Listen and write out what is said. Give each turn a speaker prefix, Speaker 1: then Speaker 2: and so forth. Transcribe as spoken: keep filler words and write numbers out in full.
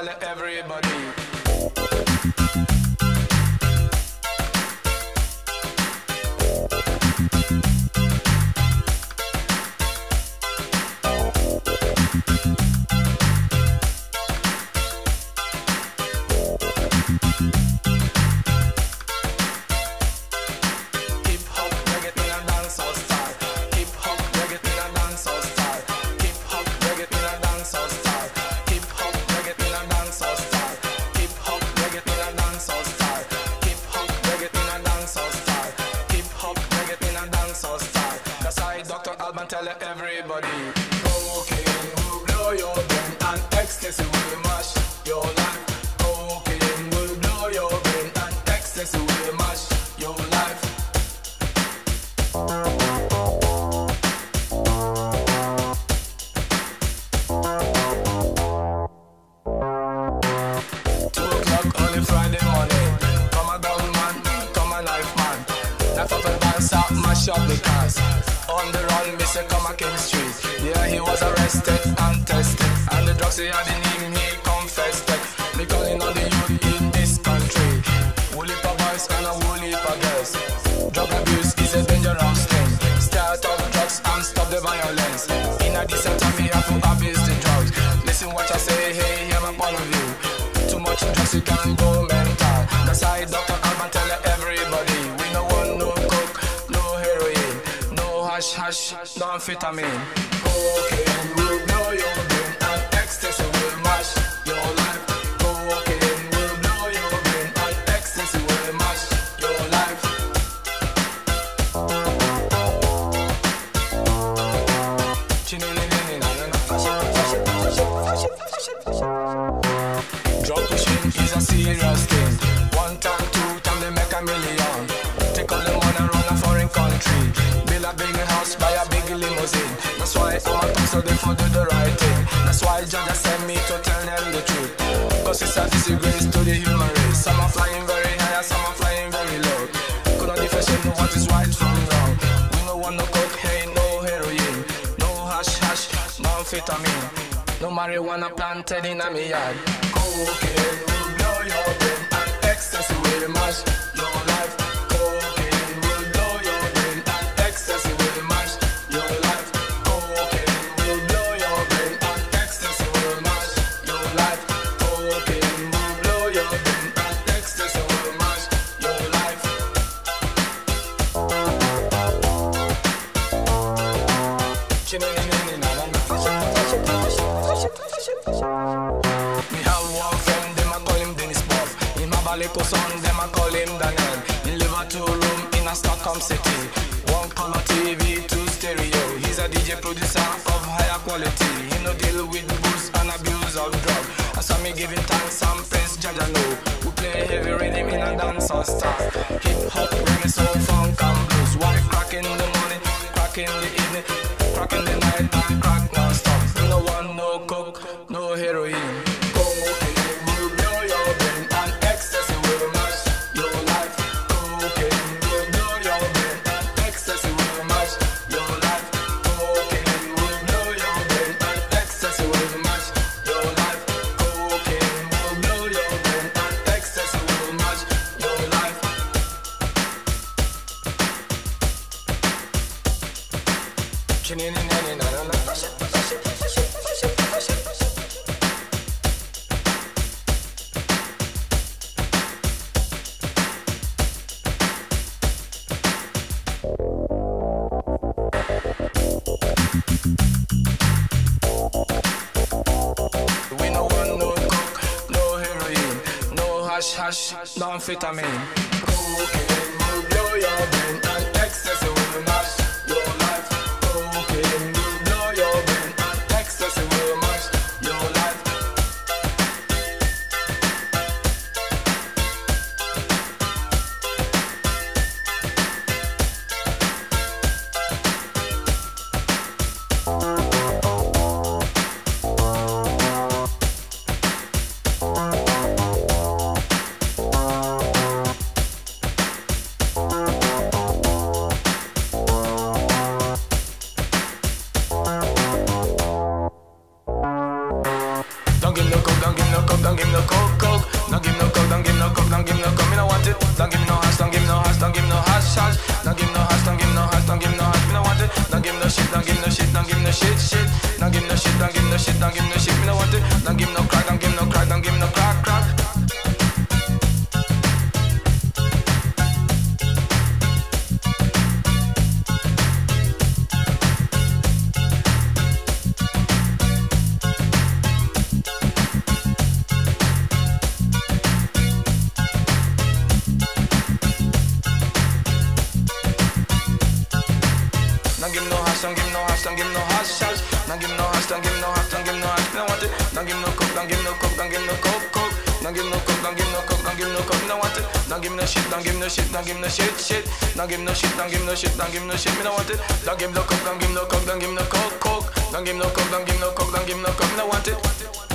Speaker 1: everybody. Tell everybody, cocaine will blow your brain and ecstasy will mash your life. Cocaine will blow your brain and ecstasy will mash your life. Two o'clock on a Friday morning, come a gun man, come a knife man. Knife up and dance up, mash up the cars. On the run, Mister Come a King Street. Yeah, he was arrested and tested, and the drugs he had in him, he confessed it. Me calling on the youth in this country. Woolly pa boys and a woolly pa girls. Drug abuse is a dangerous thing. Start off drugs and stop the violence. In a decent time, we have to abuse the drugs. Listen what I say, hey, hear my point of view. Too much drugs, you can go mental. That's why Doctor Alban tell everybody, we no want no coke, no heroin, no hash hash, no amphetamine. Cocaine will blow your brain and ecstasy will mash your life. Cocaine will blow your brain and ecstasy will mash your life. Drug pushing is a serious thing. One time, two time, they make a million. Take all the money run a foreign country. Build a big house, buy a big limousine. That's why I'm a talk so they for do the right thing. That's why Jah sent me to tell them the truth. Cause it's a disgrace to the human race. Some are flying very high, some are flying very low. Could not differentiate what is right from wrong. We no want no cocaine, no heroin, no hash hash, no amphetamine, no marijuana planted in a me yard. Cocaine will blow your brain and ecstasy will mash your life. Cocaine will blow your brain and ecstasy will mash your life. Cocaine will blow your brain and ecstasy will mash your life. Cocaine will blow your brain and ecstasy will mash your life. Me have one friend, them a call him Dennis Buff. Him have a little son, them a call him Daniel. He live a two room in a Stockholm city. One color T V, two stereo. He's a D J producer of higher quality. He no deal with booze and abuse of drug. I saw me giving thanks and praise Jah know. We play heavy rhythm in a dancehall style. Hip hop, reggae, soul, funk and blues. Wife crack in the morning, crack in the evening, crack in the night and crack non-stop. No one, no coke, no heroin. Cocaine will blow your brain and ecstasy will mash your life. Cocaine will blow your brain and ecstasy will mash your life. Cocaine will blow your brain and ecstasy will mash your life. Cocaine will blow your brain and ecstasy will mash your life. We no want no coke, no heroin, no hash hash, no amphetamine. Cocaine will blow your brain and ecstasy will mash your life. Cocaine will blow your brain and ecstasy will mash your life. shit, don't give no shit, don't give no shit, shit. Don't give no shit, don't give no shit, don't give no shit. Me no want it. Don't give no crack, don't give no crack, don't give no crack, crack. Don't give no hash, don't give no hash, don't give no hash, hash. Don't give no hash, don't give no hash, don't give no hash. Me no want it. Don't give no coke, don't give no coke, don't give no coke, coke. Don't give no coke, don't give no coke, don't give no coke. Me no want it. Don't give no shit, don't give no shit, don't give no shit, shit. Don't give no shit, don't give no shit, don't give no shit. Me no want it. Don't give no coke, don't give no coke, don't give no coke, coke. Don't give no coke, don't give no coke, don't give no coke. Me no want it.